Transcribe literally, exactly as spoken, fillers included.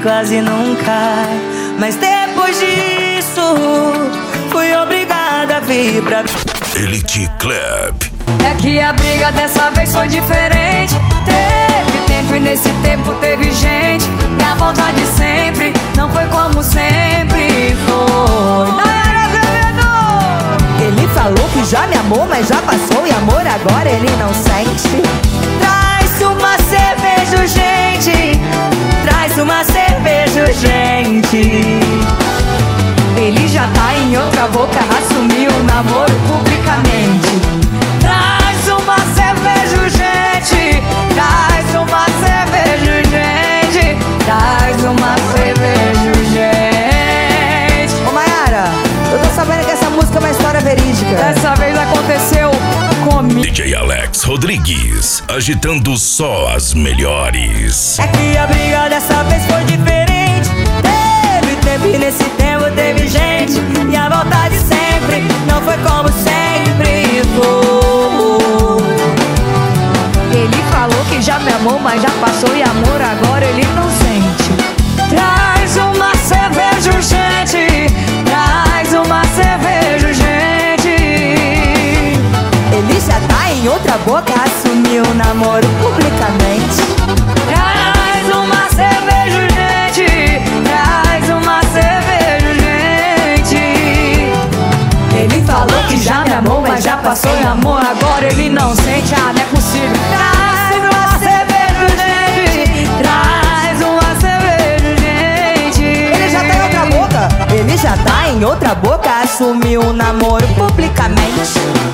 quase nunca. Mas depois disso fui obrigada a vir pra Elite Club. É que a briga dessa vez foi diferente. Teve tempo e nesse tempo teve gente. E a volta de sempre não foi como sempre foi. Ele falou que já me amou, mas já passou. E amor agora ele não sente. Traz uma cerveja, gente. Traz uma cerveja, gente. Ele já tá em outra boca, assumiu o namoro publicamente. Traz uma cerveja, gente. Traz uma cerveja, gente. Traz uma cerveja, gente. Ô Mayara, eu tô sabendo que essa música é uma história verídica. Dessa vez aconteceu comigo. D J Alex Rodrigues, agitando só as melhores. É que a briga dessa vez foi diferente. Teve tempo e nesse tempo teve gente. E a volta de sempre não foi como sempre foi. Ele falou que já me amou, mas já passou. E amor agora ele não sente. Traz uma cerveja, gente. Traz uma cerveja, gente. Ele já tá em outra boca, assumiu o namoro publicamente. Traz uma cerveja, gente. Traz uma cerveja, gente. Ele falou que já me amou, mas já passou. E amor agora ele não sente. Ah, não é possível. Traz uma cerveja, gente. Traz uma cerveja, gente. Ele já tá em outra boca. Ele já tá em outra boca, assumiu o namoro publicamente.